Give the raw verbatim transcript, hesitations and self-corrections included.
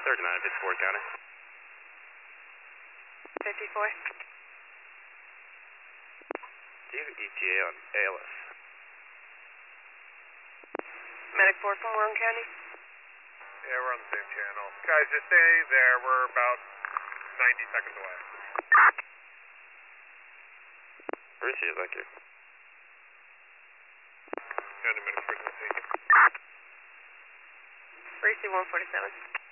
thirty-nine, fifty-four County. fifty-four. Do you have E T A on A L S? Medic four four, Warren County. Yeah, we're on the same channel. Guys, just stay there. We're about ninety seconds away. Appreciate it, thank you. County Medic, we're going to take it. Reese one forty-seven.